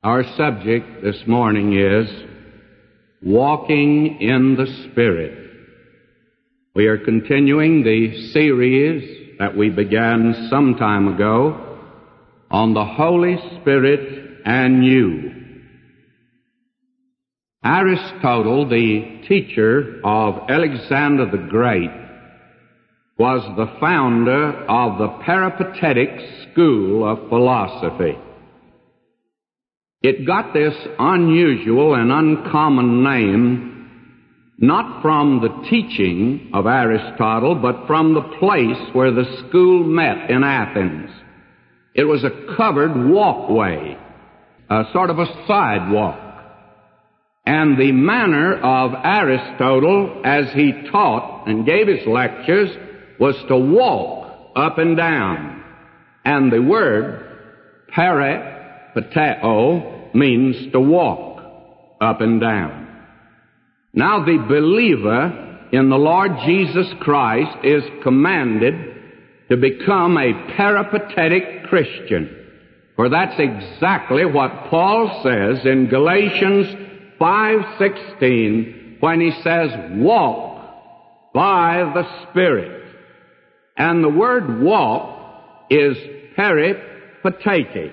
Our subject this morning is Walking in the Spirit. We are continuing the series that we began some time ago on the Holy Spirit and you. Aristotle, the teacher of Alexander the Great, was the founder of the Peripatetic school of philosophy. It got this unusual and uncommon name not from the teaching of Aristotle, but from the place where the school met in Athens. It was a covered walkway, a sort of a sidewalk. And the manner of Aristotle, as he taught and gave his lectures, was to walk up and down. And the word peripateo means to walk up and down. Now the believer in the Lord Jesus Christ is commanded to become a peripatetic Christian. For that's exactly what Paul says in Galatians 5:16 when he says, walk by the Spirit. And the word walk is peripatete.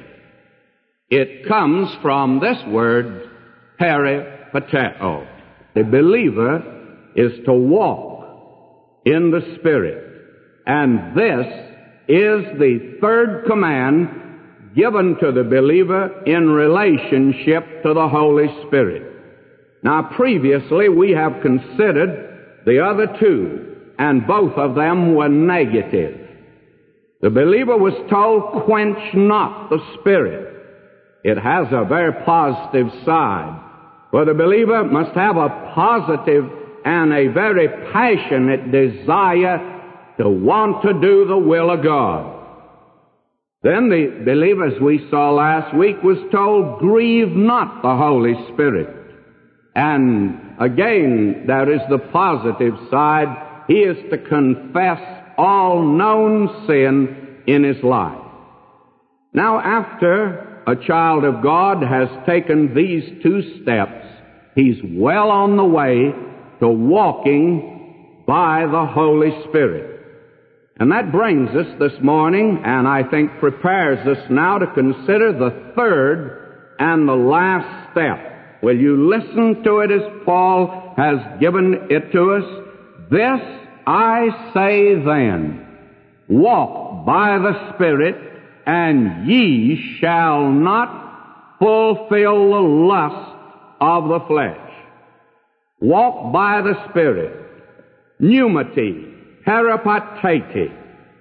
It comes from this word, peripateo. The believer is to walk in the Spirit. And this is the third command given to the believer in relationship to the Holy Spirit. Now, previously we have considered the other two, and both of them were negative. The believer was told, quench not the Spirit. It has a very positive side. For the believer must have a positive and a very passionate desire to want to do the will of God. Then the believer, as we saw last week, was told, grieve not the Holy Spirit. And again, there is the positive side. He is to confess all known sin in his life. Now, after a child of God has taken these two steps, he's well on the way to walking by the Holy Spirit. And that brings us this morning, and I think prepares us now to consider the third and the last step. Will you listen to it as Paul has given it to us? This I say then, walk by the Spirit, and ye shall not fulfill the lust of the flesh. Walk by the Spirit. Pneumati, peripatete.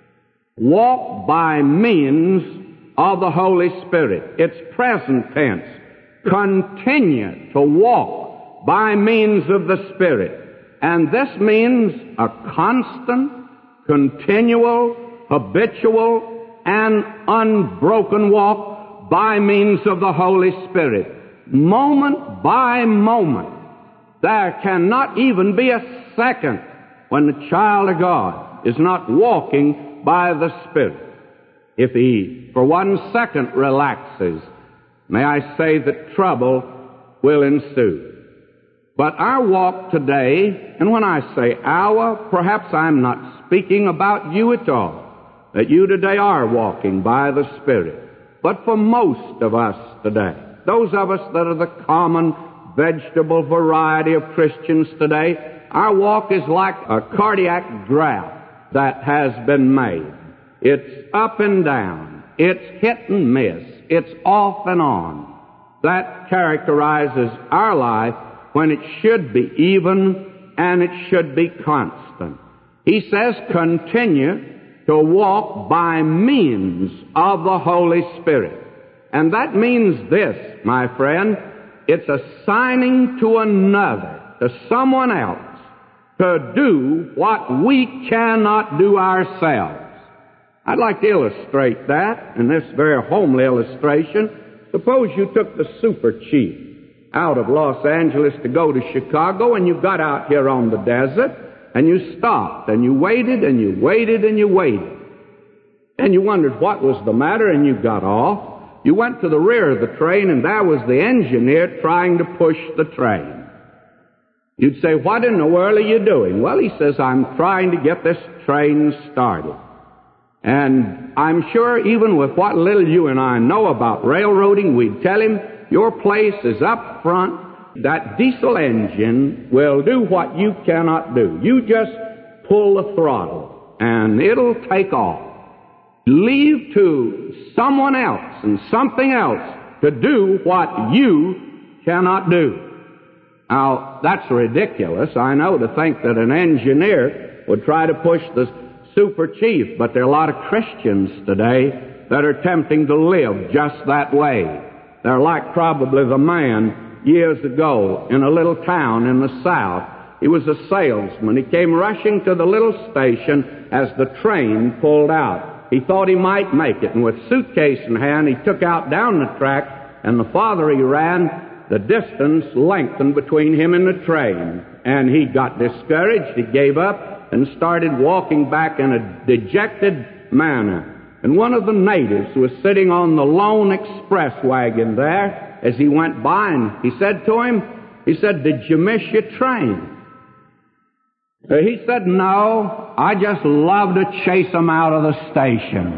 Walk by means of the Holy Spirit. It's present tense. Continue to walk by means of the Spirit. And this means a constant, continual, habitual, and unbroken walk by means of the Holy Spirit. Moment by moment. There cannot even be a second when the child of God is not walking by the Spirit. If he for 1 second relaxes, may I say that trouble will ensue. But our walk today, and when I say our, perhaps I'm not speaking about you at all, that you today are walking by the Spirit. But for most of us today, those of us that are the common vegetable variety of Christians today, our walk is like a cardiac graft that has been made. It's up and down. It's hit and miss. It's off and on. That characterizes our life when it should be even and it should be constant. He says, continue to walk by means of the Holy Spirit. And that means this, my friend, it's assigning to another, to someone else, to do what we cannot do ourselves. I'd like to illustrate that in this very homely illustration. Suppose you took the super chief out of Los Angeles to go to Chicago, and you got out here on the desert, and you stopped, and you waited, and you waited, and you waited. And you wondered what was the matter, and you got off. You went to the rear of the train, and there was the engineer trying to push the train. You'd say, what in the world are you doing? Well, he says, I'm trying to get this train started. And I'm sure even with what little you and I know about railroading, we'd tell him, your place is up front. That diesel engine will do what you cannot do. You just pull the throttle, and it'll take off. Leave to someone else and something else to do what you cannot do. Now, that's ridiculous, I know, to think that an engineer would try to push the super chief, but there are a lot of Christians today that are attempting to live just that way. They're like probably the man years ago in a little town in the South. He was a salesman. He came rushing to the little station as the train pulled out. He thought he might make it, and with suitcase in hand, he took out down the track, and the farther he ran, the distance lengthened between him and the train. And he got discouraged. He gave up and started walking back in a dejected manner. And one of the natives was sitting on the lone express wagon there as he went by, and he said to him, did you miss your train? He said, no, I just love to chase them out of the station.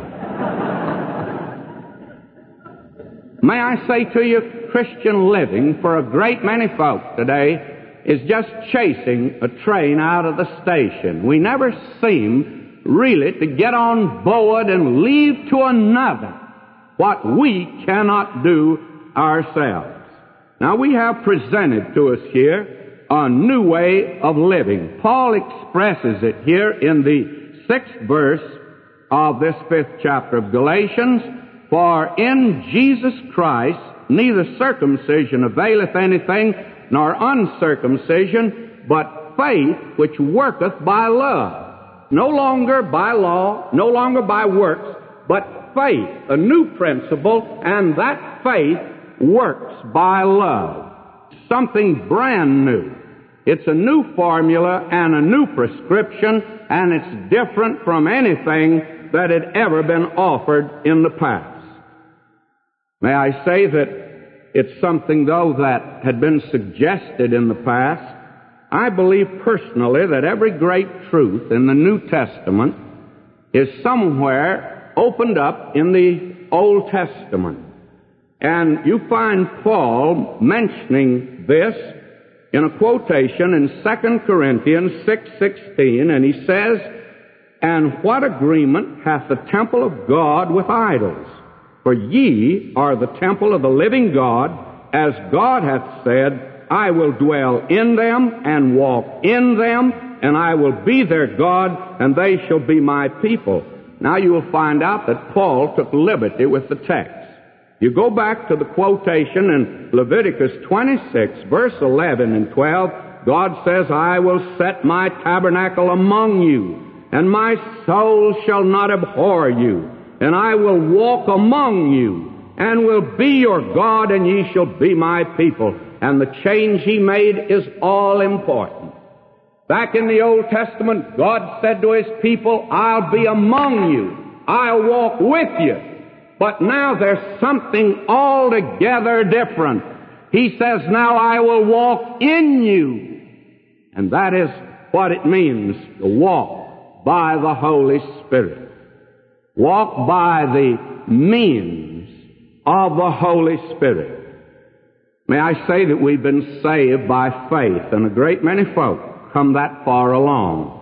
May I say to you, Christian living for a great many folk today is just chasing a train out of the station. We never seem really to get on board and leave to another what we cannot do ourselves. Now, we have presented to us here a new way of living. Paul expresses it here in the 6th verse of this 5th chapter of Galatians. For in Jesus Christ neither circumcision availeth anything, nor uncircumcision, but faith which worketh by love. No longer by law, no longer by works, but faith, a new principle, and that faith works by love. Something brand new. It's a new formula and a new prescription, and it's different from anything that had ever been offered in the past. May I say that it's something, though, that had been suggested in the past. I believe personally that every great truth in the New Testament is somewhere opened up in the Old Testament. And you find Paul mentioning this in a quotation in 2 Corinthians 6:16, and he says, and what agreement hath the temple of God with idols? For ye are the temple of the living God, as God hath said, I will dwell in them and walk in them, and I will be their God, and they shall be my people. Now you will find out that Paul took liberty with the text. You go back to the quotation in Leviticus 26, verse 11 and 12, God says, I will set my tabernacle among you, and my soul shall not abhor you, and I will walk among you, and will be your God, and ye shall be my people. And the change he made is all important. Back in the Old Testament, God said to his people, I'll be among you, I'll walk with you. But now there's something altogether different. He says, now I will walk in you. And that is what it means to walk by the Holy Spirit. Walk by the means of the Holy Spirit. May I say that we've been saved by faith, and a great many folk come that far along.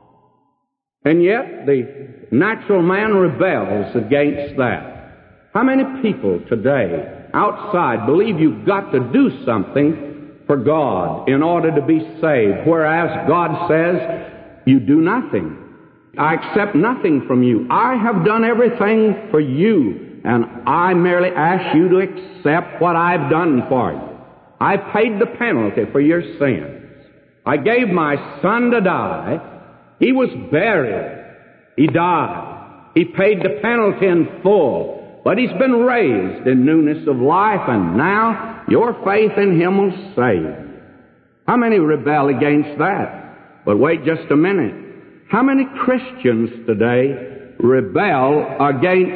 And yet the natural man rebels against that. How many people today outside believe you've got to do something for God in order to be saved, whereas God says, you do nothing. I accept nothing from you. I have done everything for you, and I merely ask you to accept what I've done for you. I paid the penalty for your sins. I gave my son to die. He was buried. He died. He paid the penalty in full. But he's been raised in newness of life, and now your faith in him will save you. How many rebel against that? But wait just a minute. How many Christians today rebel against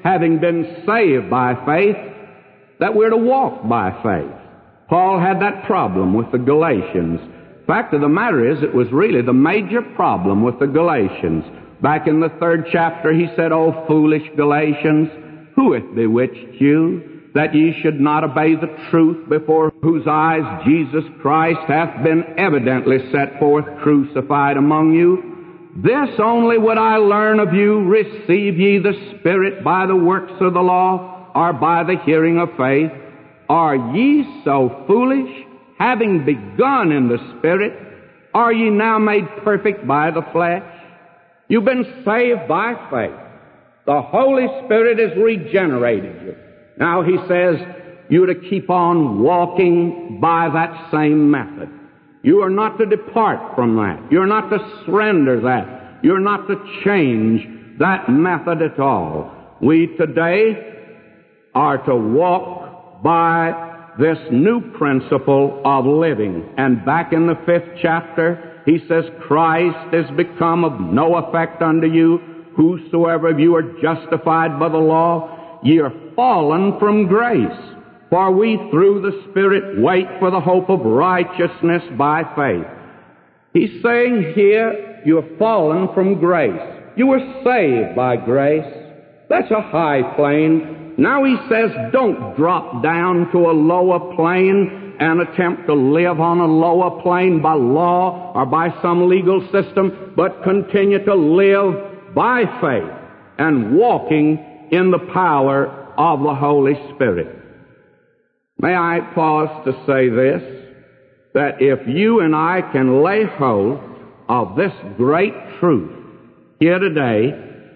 having been saved by faith, that we're to walk by faith. Paul had that problem with the Galatians. Fact of the matter is, it was really the major problem with the Galatians. Back in the 3rd chapter, he said, "O foolish Galatians, who hath bewitched you, that ye should not obey the truth, before whose eyes Jesus Christ hath been evidently set forth crucified among you? This only would I learn of you, receive ye the Spirit by the works of the law, or by the hearing of faith? Are ye so foolish? Having begun in the Spirit, are ye now made perfect by the flesh?" You've been saved by faith. The Holy Spirit has regenerated you. Now he says you're to keep on walking by that same method. You are not to depart from that. You're not to surrender that. You're not to change that method at all. We today are to walk by this new principle of living. And back in the 5th chapter, he says, "Christ is become of no effect unto you. Whosoever of you are justified by the law, ye are fallen from grace. For we through the Spirit wait for the hope of righteousness by faith." He's saying here, you have fallen from grace. You were saved by grace. That's a high plane. Now he says, don't drop down to a lower plane and attempt to live on a lower plane by law or by some legal system, but continue to live by faith and walking in the power of the Holy Spirit. May I pause to say this, that if you and I can lay hold of this great truth here today,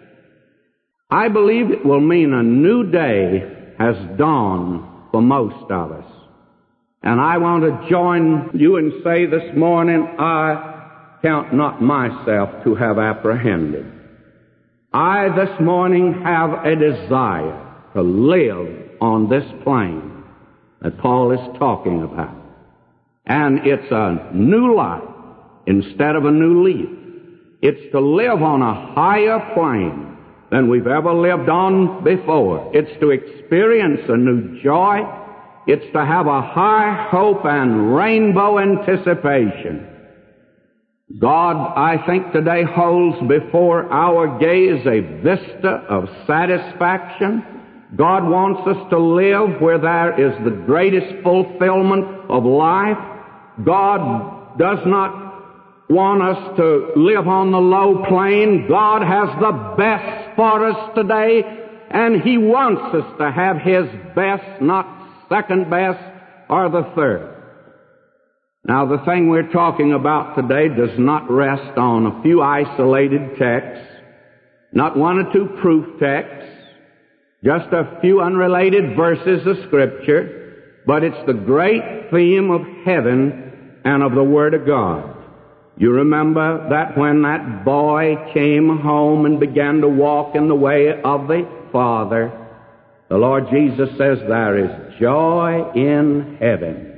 I believe it will mean a new day has dawned for most of us. And I want to join you and say this morning, I count not myself to have apprehended. I this morning have a desire to live on this plane that Paul is talking about. And it's a new life instead of a new leaf. It's to live on a higher plane than we've ever lived on before. It's to experience a new joy. It's to have a high hope and rainbow anticipation. God, I think, today holds before our gaze a vista of satisfaction. God wants us to live where there is the greatest fulfillment of life. God does not want us to live on the low plane. God has the best for us today, and He wants us to have His best, not second best or the third. Now, the thing we're talking about today does not rest on a few isolated texts, not one or two proof texts, just a few unrelated verses of Scripture, but it's the great theme of heaven and of the Word of God. You remember that when that boy came home and began to walk in the way of the Father, the Lord Jesus says there is joy in heaven.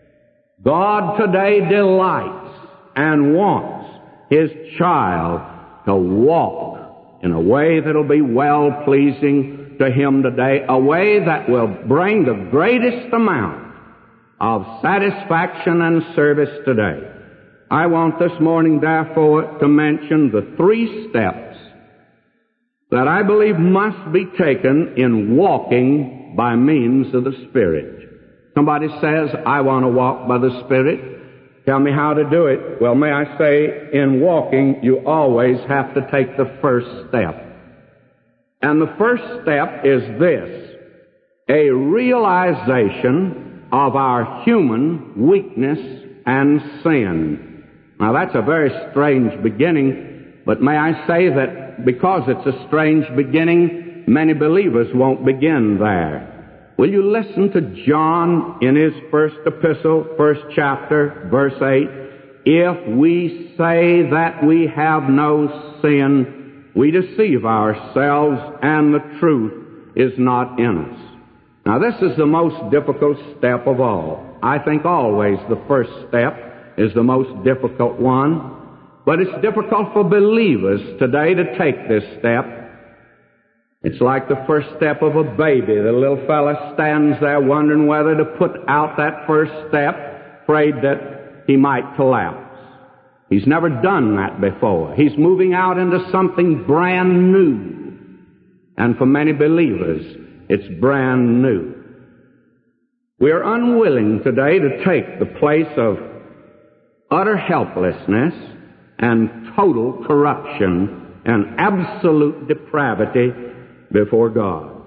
God today delights and wants His child to walk in a way that'll be well-pleasing to Him today, a way that will bring the greatest amount of satisfaction and service today. I want this morning, therefore, to mention the 3 steps that I believe must be taken in walking by means of the Spirit. Somebody says, I want to walk by the Spirit. Tell me how to do it. Well, may I say, in walking, you always have to take the first step. And the first step is this: a realization of our human weakness and sin. Now, that's a very strange beginning, but may I say that because it's a strange beginning, many believers won't begin there. Will you listen to John in his first epistle, 1st chapter, verse 8? If we say that we have no sin, we deceive ourselves, and the truth is not in us. Now, this is the most difficult step of all. I think always the first step is the most difficult one, but it's difficult for believers today to take this step. It's like the first step of a baby. The little fella stands there wondering whether to put out that first step, afraid that he might collapse. He's never done that before. He's moving out into something brand new. And for many believers, it's brand new. We are unwilling today to take the place of utter helplessness and total corruption and absolute depravity before God.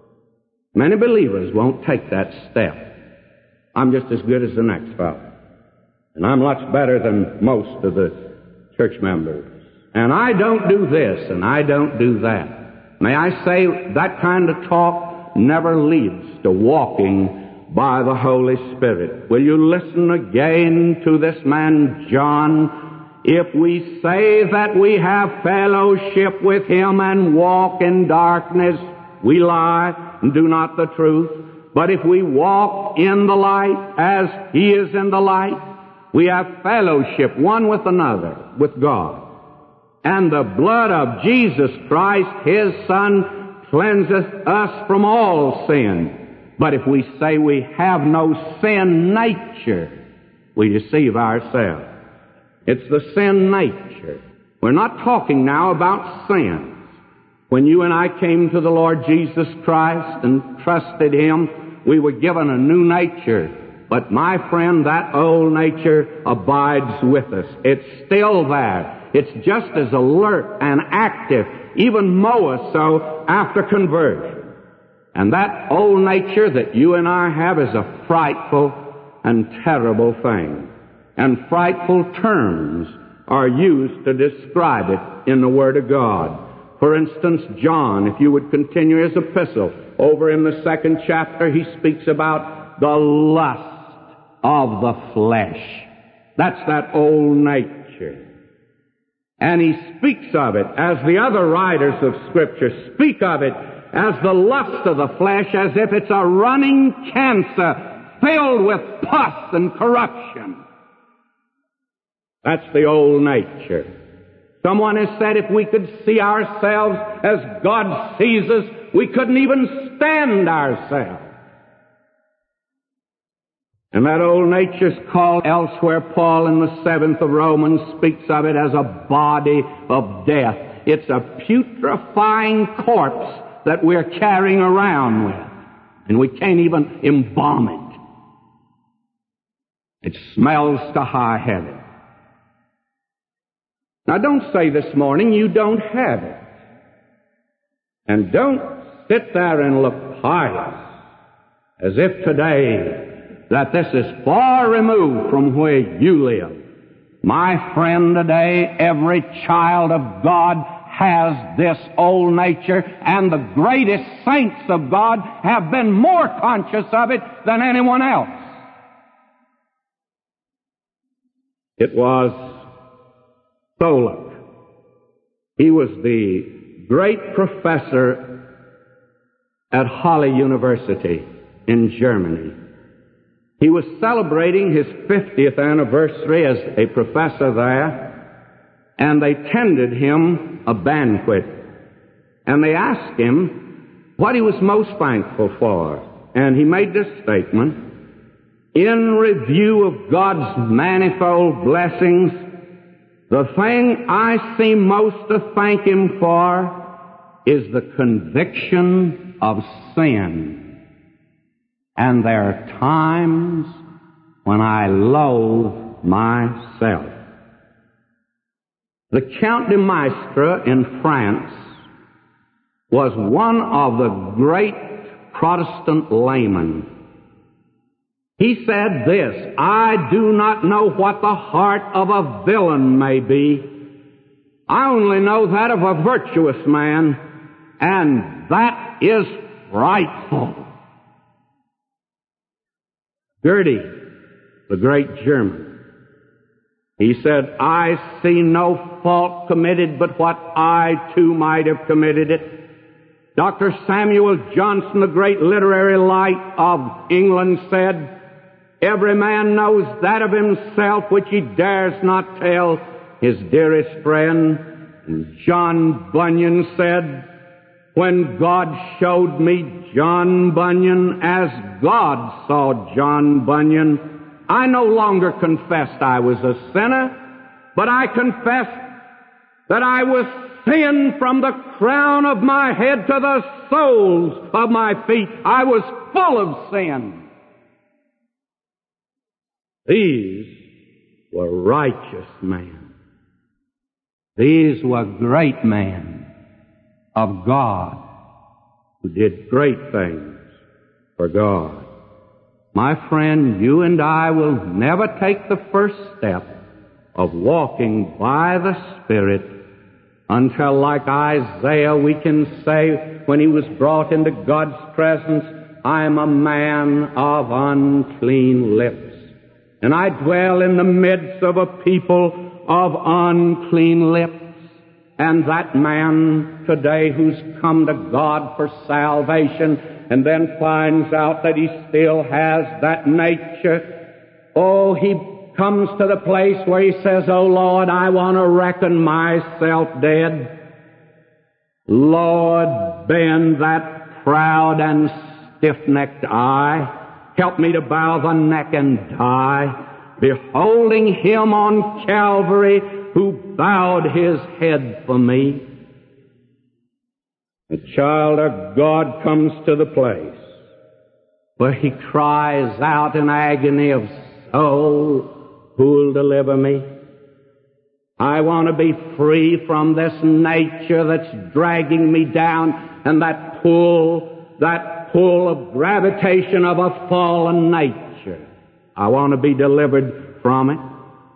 Many believers won't take that step. I'm just as good as the next fellow. And I'm much better than most of the church members. And I don't do this and I don't do that. May I say, that kind of talk never leads to walking by the Holy Spirit. Will you listen again to this man John? If we say that we have fellowship with Him and walk in darkness, we lie and do not the truth. But if we walk in the light as He is in the light, we have fellowship one with another, with God. And the blood of Jesus Christ, His Son, cleanseth us from all sin. But if we say we have no sin nature, we deceive ourselves. It's the sin nature. We're not talking now about sins. When you and I came to the Lord Jesus Christ and trusted Him, we were given a new nature. But my friend, that old nature abides with us. It's still there. It's just as alert and active, even more so after conversion. And that old nature that you and I have is a frightful and terrible thing. And frightful terms are used to describe it in the Word of God. For instance, John, if you would continue his epistle, over in the 2nd chapter, he speaks about the lust of the flesh. That's that old nature. And he speaks of it, as the other writers of Scripture speak of it, as the lust of the flesh, as if it's a running cancer filled with pus and corruption. That's the old nature. Someone has said if we could see ourselves as God sees us, we couldn't even stand ourselves. And that old nature's called elsewhere, Paul in the 7th of Romans speaks of it as a body of death. It's a putrefying corpse that we're carrying around with. And we can't even embalm it. It smells to high heaven. Now don't say this morning you don't have it. And don't sit there and look pious as if today that this is far removed from where you live. My friend, today every child of God has this old nature, and the greatest saints of God have been more conscious of it than anyone else. It was Tholuck. He was the great professor at Halle University in Germany. He was celebrating his 50th anniversary as a professor there, and they tendered him a banquet. And they asked him what he was most thankful for. And he made this statement: in review of God's manifold blessings, the thing I seem most to thank Him for is the conviction of sin. And there are times when I loathe myself. The Count de Maistre in France was one of the great Protestant laymen. He said this: I do not know what the heart of a villain may be. I only know that of a virtuous man, and that is frightful. Goethe, the great German, he said, I see no fault committed but what I too might have committed it. Dr. Samuel Johnson, the great literary light of England, said, every man knows that of himself which he dares not tell his dearest friend. And John Bunyan said, when God showed me John Bunyan as God saw John Bunyan, I no longer confessed I was a sinner, but I confessed that I was sin from the crown of my head to the soles of my feet. I was full of sin. These were righteous men. These were great men of God who did great things for God. My friend, you and I will never take the first step of walking by the Spirit until, like Isaiah, we can say when he was brought into God's presence, I'm a man of unclean lips, and I dwell in the midst of a people of unclean lips. And that man today who's come to God for salvation and then finds out that he still has that nature, oh, he comes to the place where he says, oh Lord, I want to reckon myself dead. Lord, bend that proud and stiff-necked eye. Help me to bow the neck and die, beholding him on Calvary who bowed his head for me. The child of God comes to the place where he cries out in agony of soul, who'll deliver me? I want to be free from this nature that's dragging me down and that pull of gravitation of a fallen nature. I want to be delivered from it.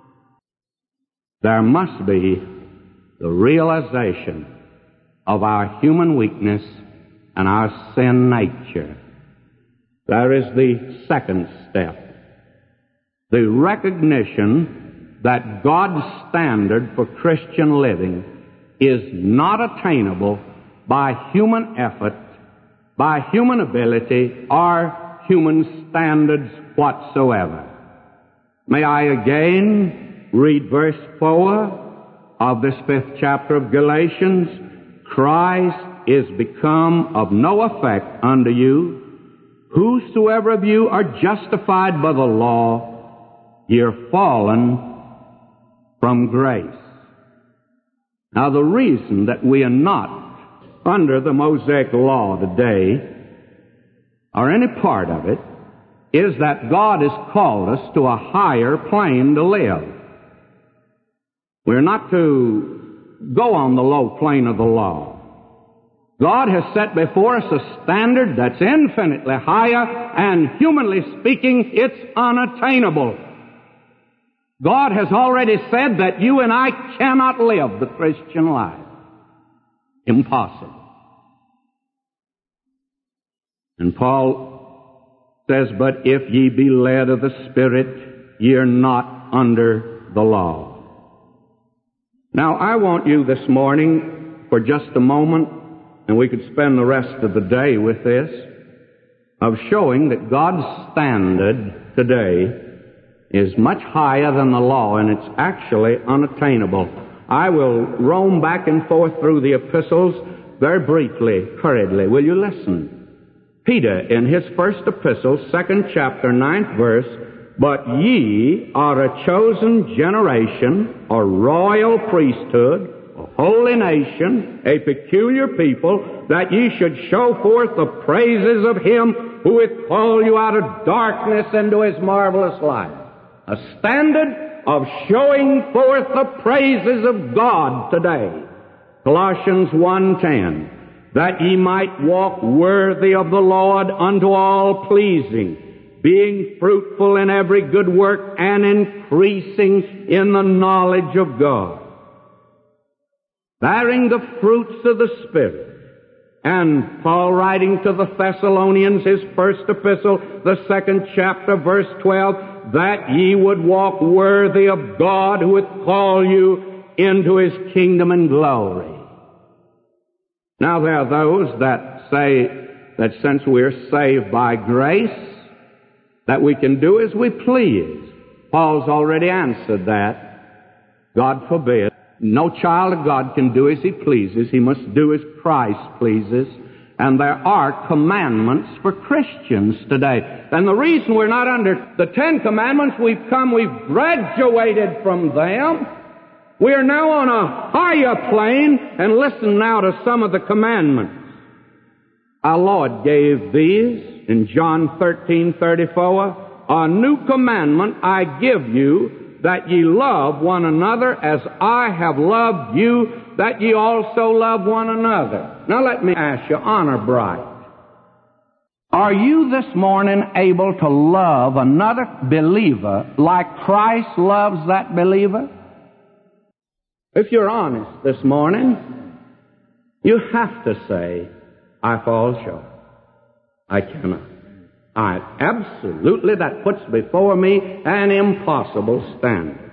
There must be the realization of our human weakness and our sin nature. There is the second step. The recognition that God's standard for Christian living is not attainable by human effort, by human ability, or human standards whatsoever. May I again read verse 4 of this 5th chapter of Galatians. Christ is become of no effect unto you. Whosoever of you are justified by the law, ye are fallen from grace. Now, the reason that we are not under the Mosaic law today, or any part of it, is that God has called us to a higher plane to live. We're not to go on the low plane of the law. God has set before us a standard that's infinitely higher, and humanly speaking, it's unattainable. God has already said that you and I cannot live the Christian life. Impossible. And Paul says, but if ye be led of the Spirit, ye are not under the law. Now, I want you this morning, for just a moment, and we could spend the rest of the day with this, of showing that God's standard today is much higher than the law, and it's actually unattainable. I will roam back and forth through the epistles very briefly, hurriedly. Will you listen? Peter, in his first epistle, 2nd chapter, 9th verse, but ye are a chosen generation, a royal priesthood, a holy nation, a peculiar people, that ye should show forth the praises of him who hath called you out of darkness into his marvelous light. A standard of showing forth the praises of God today. Colossians 1:10, that ye might walk worthy of the Lord unto all pleasing, being fruitful in every good work and increasing in the knowledge of God, bearing the fruits of the Spirit. And Paul, writing to the Thessalonians, his first epistle, the 2nd chapter, verse 12, that ye would walk worthy of God who hath called you into his kingdom and glory. Now, there are those that say that since we're saved by grace, that we can do as we please. Paul's already answered that. God forbid. No child of God can do as he pleases. He must do as Christ pleases. And there are commandments for Christians today. And the reason we're not under the Ten Commandments, we've graduated from them. We are now on a higher plane, and listen now to some of the commandments. Our Lord gave these in John 13:34. A new commandment I give you, that ye love one another as I have loved you, that ye also love one another. Now let me ask you, honor bright, are you this morning able to love another believer like Christ loves that believer? If you're honest this morning, you have to say, I fall short. I cannot. Absolutely, that puts before me an impossible standard.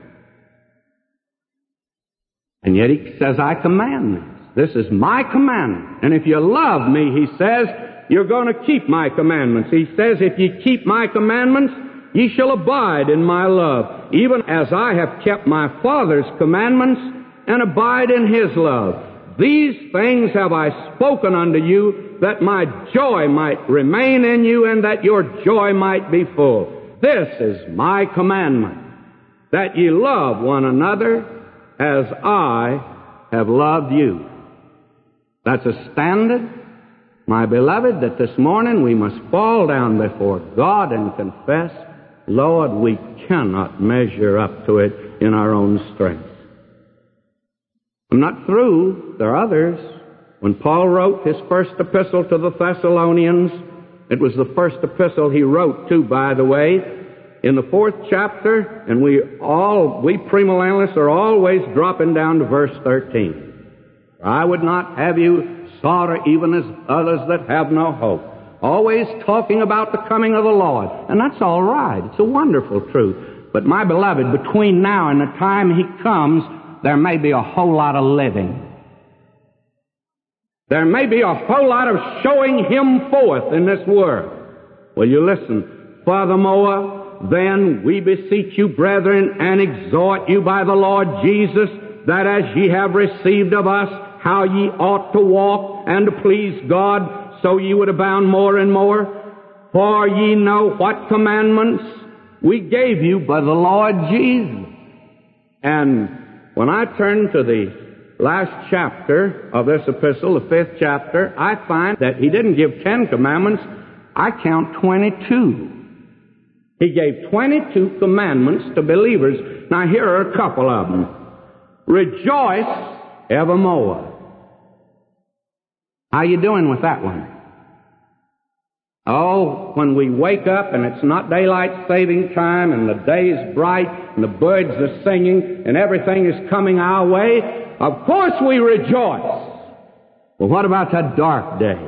And yet he says, I command this. This is my commandment. And if you love me, he says, you're going to keep my commandments. He says, if ye keep my commandments, ye shall abide in my love, even as I have kept my Father's commandments and abide in his love. These things have I spoken unto you, that my joy might remain in you, and that your joy might be full. This is my commandment, that ye love one another as I have loved you. That's a standard, my beloved, that this morning we must fall down before God and confess, Lord, we cannot measure up to it in our own strength. I'm not through. There are others. When Paul wrote his first epistle to the Thessalonians, it was the first epistle he wrote, too, by the way, in the 4th chapter, and we premillennialists are always dropping down to verse 13. I would not have you sorrow even as others that have no hope. Always talking about the coming of the Lord. And that's all right. It's a wonderful truth. But my beloved, between now and the time he comes, there may be a whole lot of living. There may be a whole lot of showing him forth in this world. Will you listen? Furthermore, then we beseech you, brethren, and exhort you by the Lord Jesus, that as ye have received of us how ye ought to walk and to please God, so ye would abound more and more. For ye know what commandments we gave you by the Lord Jesus. And when I turn to the last chapter of this epistle, the 5th chapter, I find that he didn't give 10 commandments. I count 22. He gave 22 commandments to believers. Now here are a couple of them. Rejoice evermore. How you doing with that one? Oh, when we wake up and it's not daylight saving time and the day is bright and the birds are singing and everything is coming our way, of course we rejoice. Well, what about that dark day?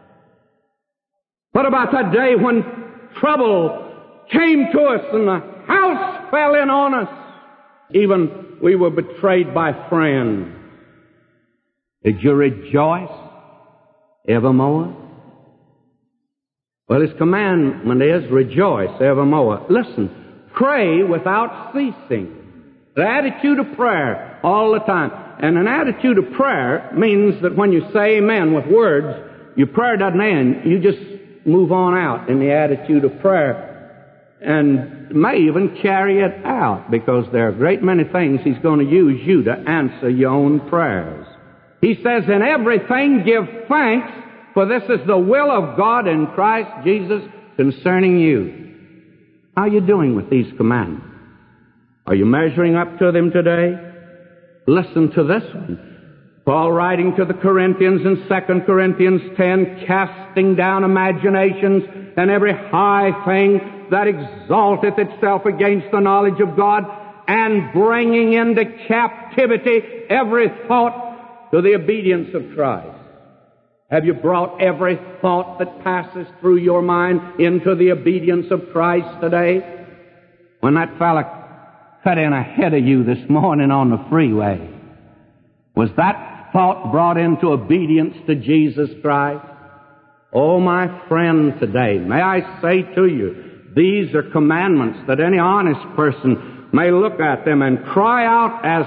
What about that day when trouble came to us and the house fell in on us? Even we were betrayed by friends. Did you rejoice evermore? Well, his commandment is rejoice evermore. Listen, pray without ceasing. The attitude of prayer all the time. And an attitude of prayer means that when you say amen with words, your prayer doesn't end. You just move on out in the attitude of prayer. And may even carry it out, because there are a great many things he's going to use you to answer your own prayers. He says, in everything give thanks, for this is the will of God in Christ Jesus concerning you. How are you doing with these commandments? Are you measuring up to them today? Listen to this one. Paul writing to the Corinthians in 2 Corinthians 10, casting down imaginations and every high thing that exalteth itself against the knowledge of God, and bringing into captivity every thought to the obedience of Christ. Have you brought every thought that passes through your mind into the obedience of Christ today? When that fella cut in ahead of you this morning on the freeway, was that thought brought into obedience to Jesus Christ? Oh, my friend, today, may I say to you, these are commandments that any honest person may look at them and cry out as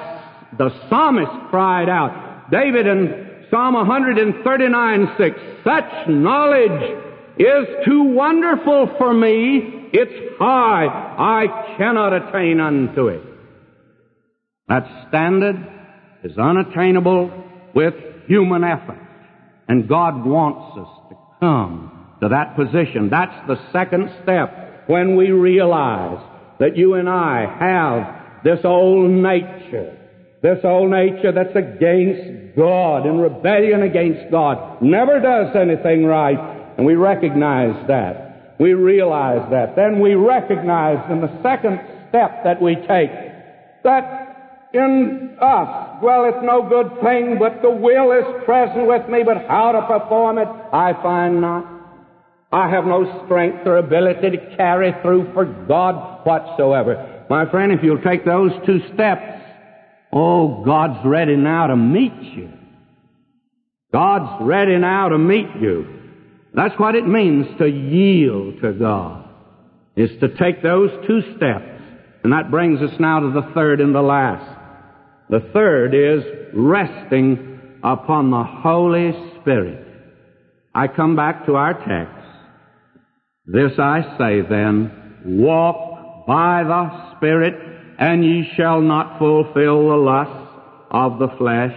The psalmist cried out. David in Psalm 139:6, such knowledge is too wonderful for me. It's high. I cannot attain unto it. That standard is unattainable with human effort. And God wants us to come to that position. That's the second step, when we realize that you and I have this old nature that's against God, in rebellion against God, never does anything right, and we recognize that. We realize that. Then we recognize in the second step that we take that in us dwelleth no good thing, but the will is present with me, but how to perform it I find not. I have no strength or ability to carry through for God whatsoever. My friend, if you'll take those two steps, oh, God's ready now to meet you. God's ready now to meet you. That's what it means to yield to God, is to take those two steps. And that brings us now to the third and the last. The third is resting upon the Holy Spirit. I come back to our text. This I say then, walk by the Spirit, and ye shall not fulfill the lusts of the flesh.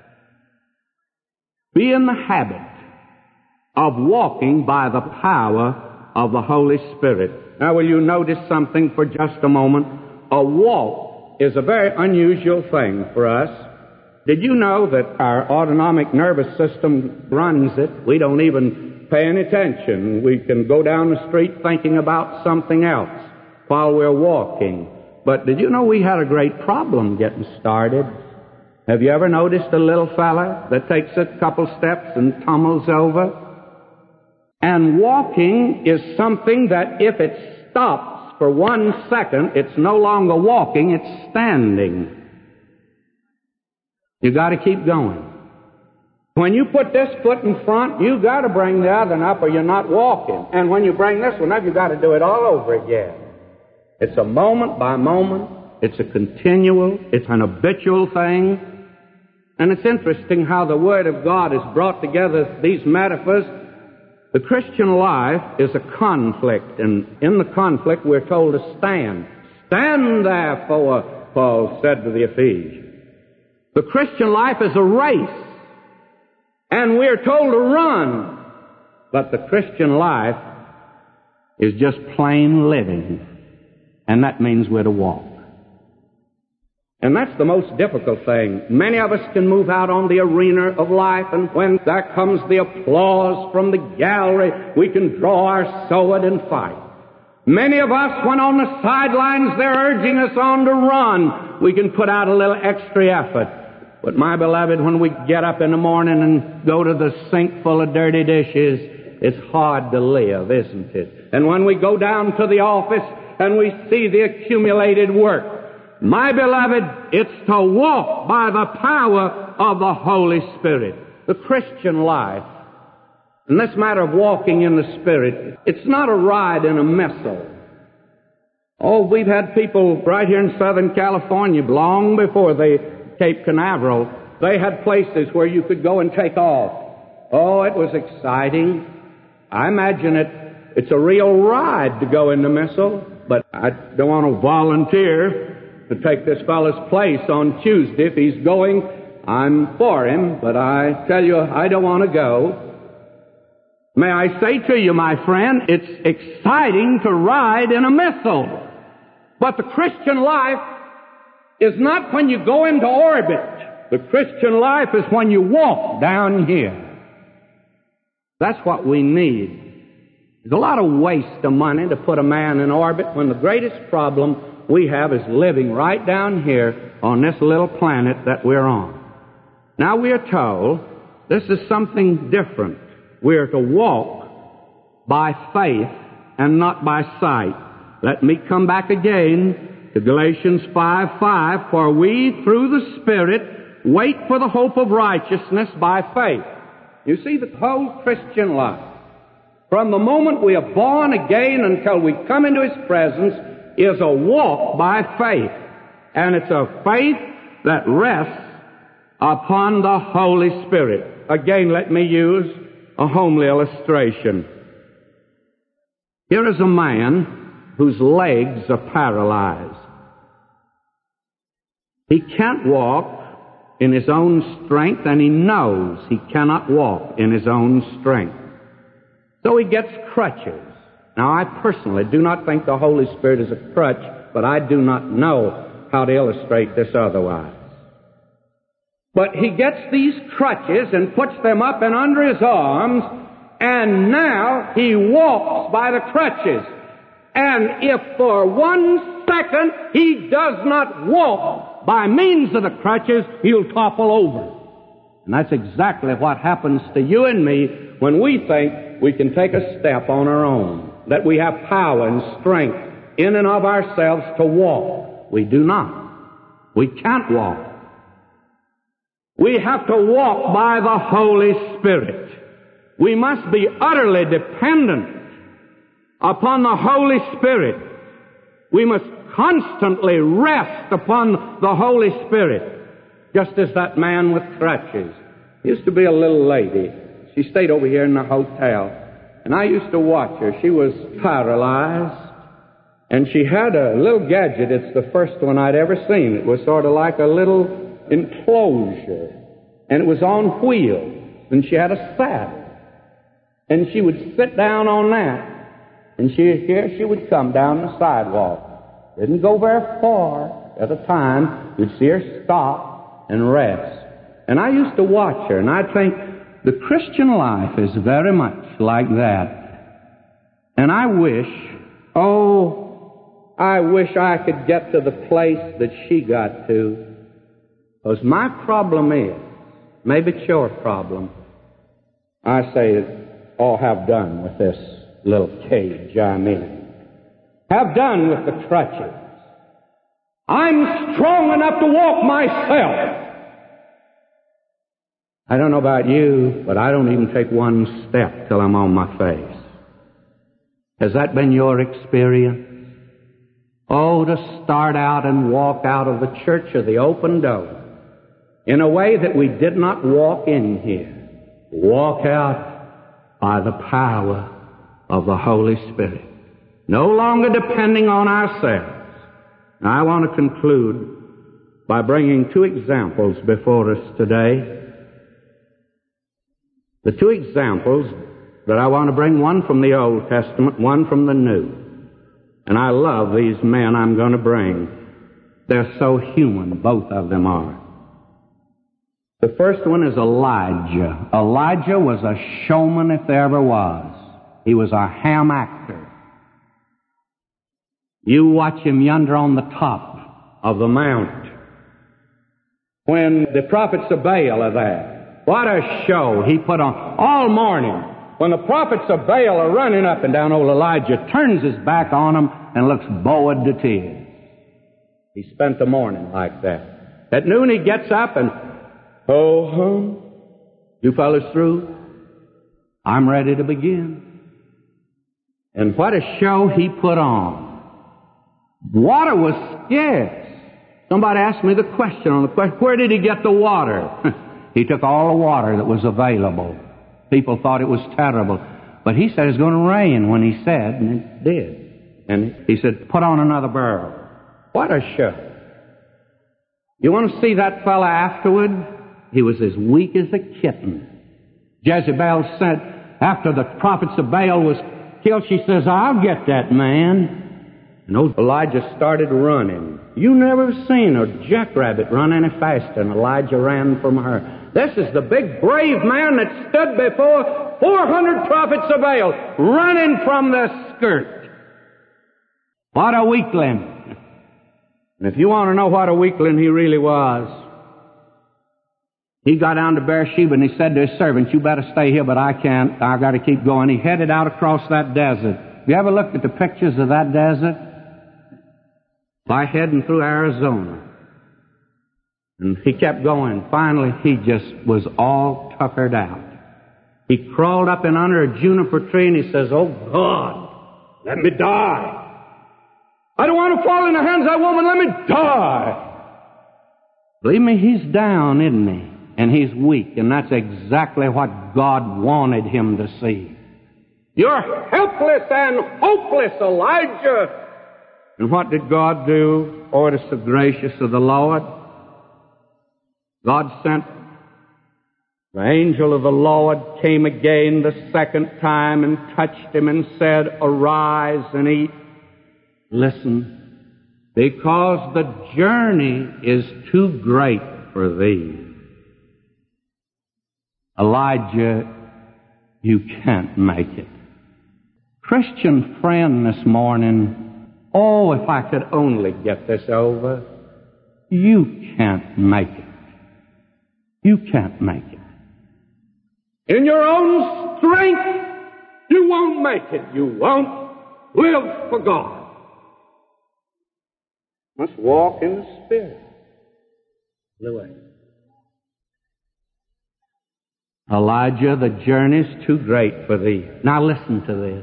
Be in the habit of walking by the power of the Holy Spirit. Now, will you notice something for just a moment? A walk is a very unusual thing for us. Did you know that our autonomic nervous system runs it? We don't even pay any attention. We can go down the street thinking about something else while we're walking. But did you know we had a great problem getting started? Have you ever noticed a little fella that takes a couple steps and tumbles over? And walking is something that if it stops for 1 second, it's no longer walking, it's standing. You got to keep going. When you put this foot in front, you got to bring the other one up or you're not walking. And when you bring this one up, you got to do it all over again. It's a moment by moment. It's a continual, it's an habitual thing. And it's interesting how the Word of God has brought together these metaphors. The Christian life is a conflict, and in the conflict we're told to stand. Stand therefore, Paul said to the Ephesians. The Christian life is a race, and we're told to run. But the Christian life is just plain living, and that means we're to walk. And that's the most difficult thing. Many of us can move out on the arena of life, and when there comes the applause from the gallery, we can draw our sword and fight. Many of us, when on the sidelines they're urging us on to run, we can put out a little extra effort. But my beloved, when we get up in the morning and go to the sink full of dirty dishes, it's hard to live, isn't it? And when we go down to the office and we see the accumulated work, my beloved, it's to walk by the power of the Holy Spirit. The Christian life, and this matter of walking in the Spirit, it's not a ride in a missile. Oh, we've had people right here in Southern California long before Cape Canaveral. They had places where you could go and take off. Oh, it was exciting. I imagine it's a real ride to go in the missile, but I don't want to volunteer to take this fellow's place on Tuesday. If he's going, I'm for him, but I tell you, I don't want to go. May I say to you, my friend, it's exciting to ride in a missile. But the Christian life is not when you go into orbit. The Christian life is when you walk down here. That's what we need. There's a lot of waste of money to put a man in orbit when the greatest problem we have is living right down here on this little planet that we're on. Now we are told this is something different. We are to walk by faith and not by sight. Let me come back again to Galatians 5:5. For we, through the Spirit, wait for the hope of righteousness by faith. You see, the whole Christian life, from the moment we are born again until we come into His presence, is a walk by faith. And it's a faith that rests upon the Holy Spirit. Again, let me use a homely illustration. Here is a man whose legs are paralyzed. He can't walk in his own strength, and he knows he cannot walk in his own strength. So he gets crutches. Now, I personally do not think the Holy Spirit is a crutch, but I do not know how to illustrate this otherwise. But he gets these crutches and puts them up and under his arms, and now he walks by the crutches. And if for 1 second he does not walk by means of the crutches, he'll topple over. And that's exactly what happens to you and me when we think we can take a step on our own, that we have power and strength in and of ourselves to walk. We do not. We can't walk. We have to walk by the Holy Spirit. We must be utterly dependent upon the Holy Spirit. We must constantly rest upon the Holy Spirit, just as that man with crutches. Used to be a little lady. She stayed over here in the hotel, and I used to watch her. She was paralyzed, and she had a little gadget. It's the first one I'd ever seen. It was sort of like a little enclosure, and it was on wheels, and she had a saddle, and she would sit down on that, and here she would come down the sidewalk. Didn't go very far at a time. You'd see her stop and rest. And I used to watch her, and I'd think, the Christian life is very much like that. And I wish I could get to the place that she got to. Because my problem is, maybe it's your problem, I say, have done with this little cage I'm in. Have done with the crutches. I'm strong enough to walk myself. I don't know about you, but I don't even take one step till I'm on my face. Has that been your experience? Oh, to start out and walk out of the church of the open door in a way that we did not walk in here. Walk out by the power of the Holy Spirit. No longer depending on ourselves. Now, I want to conclude by bringing 2 examples before us today. The 2 examples that I want to bring, one from the Old Testament, one from the New. And I love these men I'm going to bring. They're so human, both of them are. The first one is Elijah. Elijah was a showman if there ever was. He was a ham actor. You watch him yonder on the top of the mount. When the prophets of Baal are there, what a show he put on all morning. When the prophets of Baal are running up and down, old Elijah turns his back on them and looks bowed to tears. He spent the morning like that. At noon he gets up and, you fellas through? I'm ready to begin. And what a show he put on. Water was scarce. Somebody asked me the question on the question, where did he get the water? He took all the water that was available. People thought it was terrible. But he said it's going to rain when he said, and it did. And he said, put on another barrel. What a show. You want to see that fella afterward? He was as weak as a kitten. Jezebel said, after the prophets of Baal was killed, she says, I'll get that man. And old Elijah started running. You never seen a jackrabbit run any faster than Elijah ran from her. This is the big brave man that stood before 400 prophets of Baal, running from the skirt. What a weakling. And if you want to know what a weakling he really was, he got down to Beersheba and he said to his servants, you better stay here, but I can't. I've got to keep going. He headed out across that desert. Have you ever looked at the pictures of that desert? By heading through Arizona. And he kept going. Finally, he just was all tuckered out. He crawled up in under a juniper tree and he says, oh God, let me die. I don't want to fall in the hands of that woman. Let me die. Believe me, he's down, isn't he? And he's weak, and that's exactly what God wanted him to see. You're helpless and hopeless, Elijah. And what did God do? Oh, it is so gracious of the Lord. God sent the angel of the Lord, came again the second time and touched him and said, "Arise and eat." Listen, because the journey is too great for thee. Elijah, you can't make it. Christian friend this morning, oh, if I could only get this over. You can't make it. You can't make it. In your own strength, you won't make it. You won't live for God. You must walk in the Spirit. The way. Elijah, the journey's too great for thee. Now listen to this.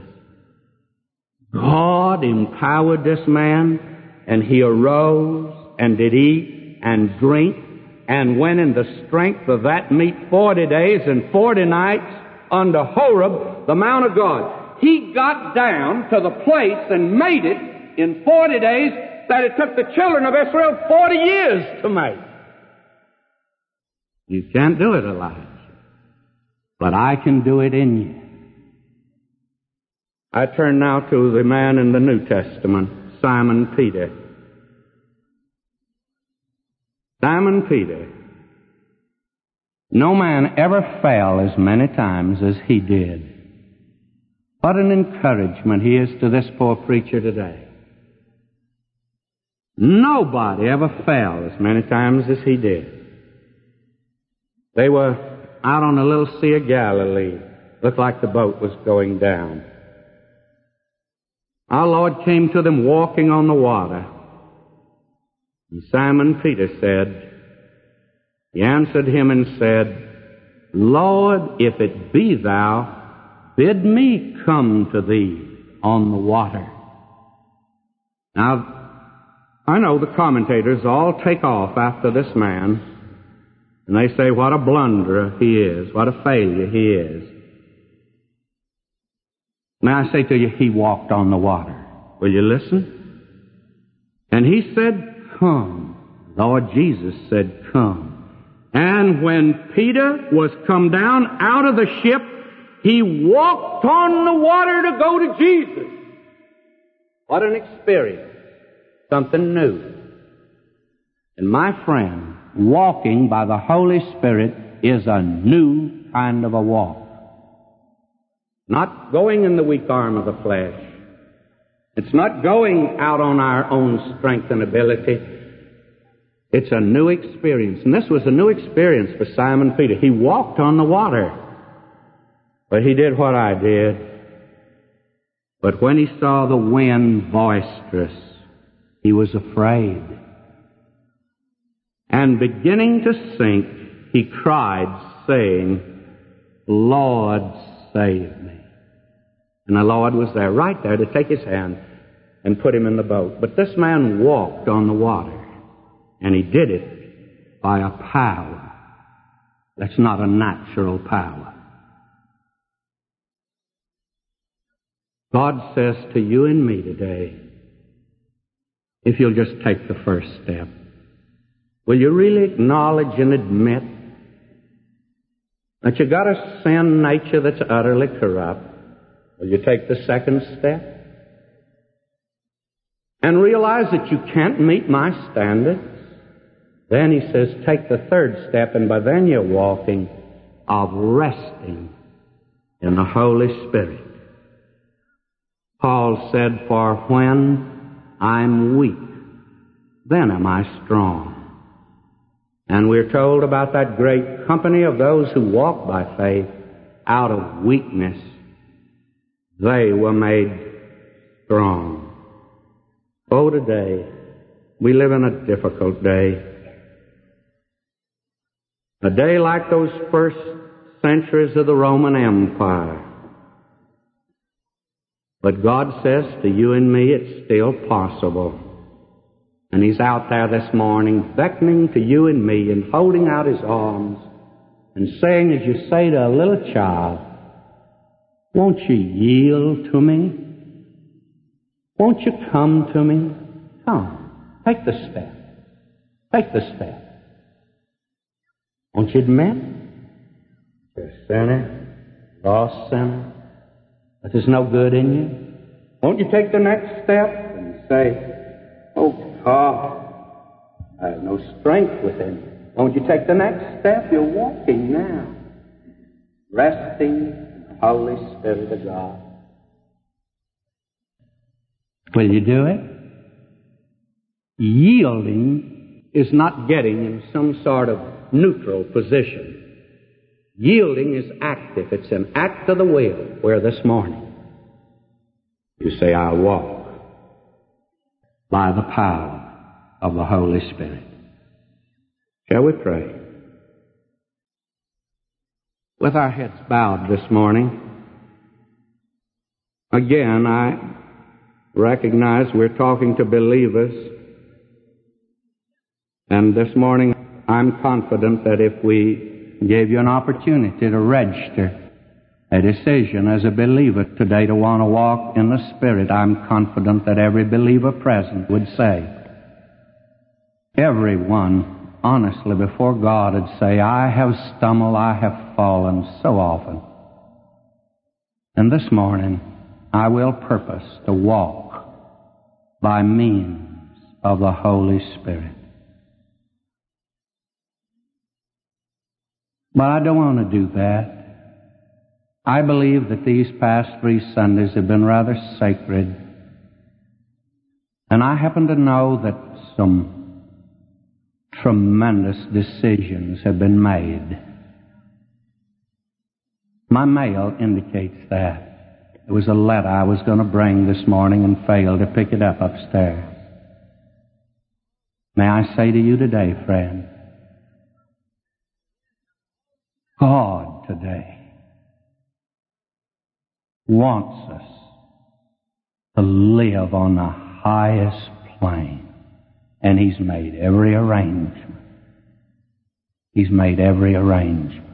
God empowered this man, and he arose and did eat and drink and went in the strength of that meat 40 days and 40 nights unto Horeb, the Mount of God. He got down to the place and made it in 40 days that it took the children of Israel 40 years to make. You can't do it, Elijah. But I can do it in you. I turn now to the man in the New Testament, Simon Peter. Simon Peter. No man ever fell as many times as he did. What an encouragement he is to this poor preacher today. Nobody ever fell as many times as he did. They were out on the little Sea of Galilee. Looked like the boat was going down. Our Lord came to them walking on the water. And Simon Peter said, he answered him and said, "Lord, if it be thou, bid me come to thee on the water." Now, I know the commentators all take off after this man, and they say what a blunderer he is, what a failure he is. May I say to you, he walked on the water. Will you listen? And he said, "Come." Lord Jesus said, "Come." And when Peter was come down out of the ship, he walked on the water to go to Jesus. What an experience. Something new. And my friend, walking by the Holy Spirit is a new kind of a walk. Not going in the weak arm of the flesh. It's not going out on our own strength and ability. It's a new experience. And this was a new experience for Simon Peter. He walked on the water. But he did what I did. But when he saw the wind boisterous, he was afraid. And beginning to sink, he cried, saying, "Lord, save me." And the Lord was there, right there, to take his hand and put him in the boat. But this man walked on the water, and he did it by a power that's not a natural power. God says to you and me today, if you'll just take the first step, will you really acknowledge and admit that you got a sin nature that's utterly corrupt? Will you take the second step and realize that you can't meet my standards? Then he says, take the third step, and by then you're walking of resting in the Holy Spirit. Paul said, "For when I'm weak, then am I strong." And we're told about that great company of those who walk by faith out of weakness. They were made strong. Oh, today, we live in a difficult day. A day like those first centuries of the Roman Empire. But God says to you and me, it's still possible. And He's out there this morning beckoning to you and me and holding out His arms and saying, as you say to a little child, won't you yield to me? Won't you come to me? Come. Take the step. Take the step. Won't you admit you're a sinner, lost sinner, that there's no good in you? Won't you take the next step and say, oh God, I have no strength within me. Won't you take the next step? You're walking now, resting in the Holy Spirit of God. Will you do it? Yielding is not getting in some sort of neutral position. Yielding is active. It's an act of the will. Where this morning you say, I'll walk by the power of the Holy Spirit. Shall we pray? With our heads bowed this morning, again, I recognize we're talking to believers, and this morning I'm confident that if we gave you an opportunity to register a decision as a believer today to want to walk in the Spirit, I'm confident that every believer present would say, everyone honestly before God would say, I have stumbled, I have fallen so often. And this morning I will purpose to walk by means of the Holy Spirit. But I don't want to do that. I believe that these past 3 Sundays have been rather sacred. And I happen to know that some tremendous decisions have been made. My mail indicates that. There was a letter I was going to bring this morning and failed to pick it up upstairs. May I say to you today, friend, God today wants us to live on the highest plane. And He's made every arrangement. He's made every arrangement.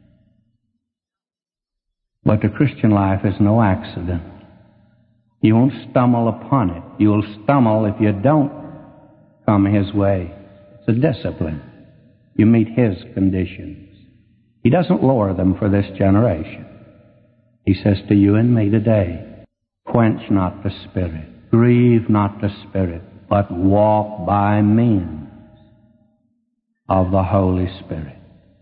But the Christian life is no accident. You won't stumble upon it. You'll stumble if you don't come His way. It's a discipline. You meet His conditions. He doesn't lower them for this generation. He says to you and me today, quench not the Spirit, grieve not the Spirit, but walk by means of the Holy Spirit.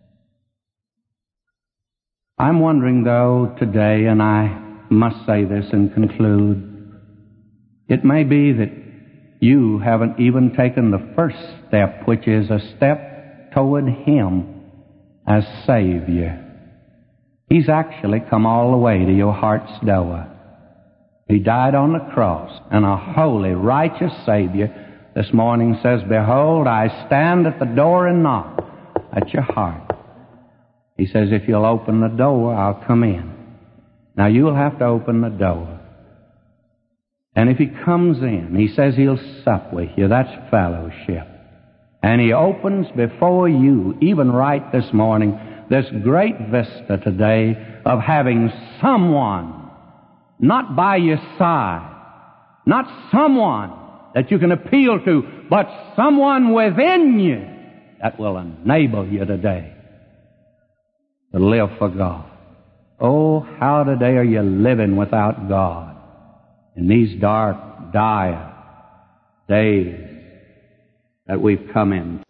I'm wondering, though, today, and I must say this and conclude, it may be that you haven't even taken the first step, which is a step toward Him as Savior. He's actually come all the way to your heart's door. He died on the cross, and a holy, righteous Savior this morning says, behold, I stand at the door and knock at your heart. He says, if you'll open the door, I'll come in. Now, you'll have to open the door. And if He comes in, He says He'll sup with you. That's fellowship. And He opens before you, even right this morning, this great vista today of having someone not by your side, not someone that you can appeal to, but someone within you that will enable you today to live for God. Oh, how today are you living without God in these dark, dire days that we've come in?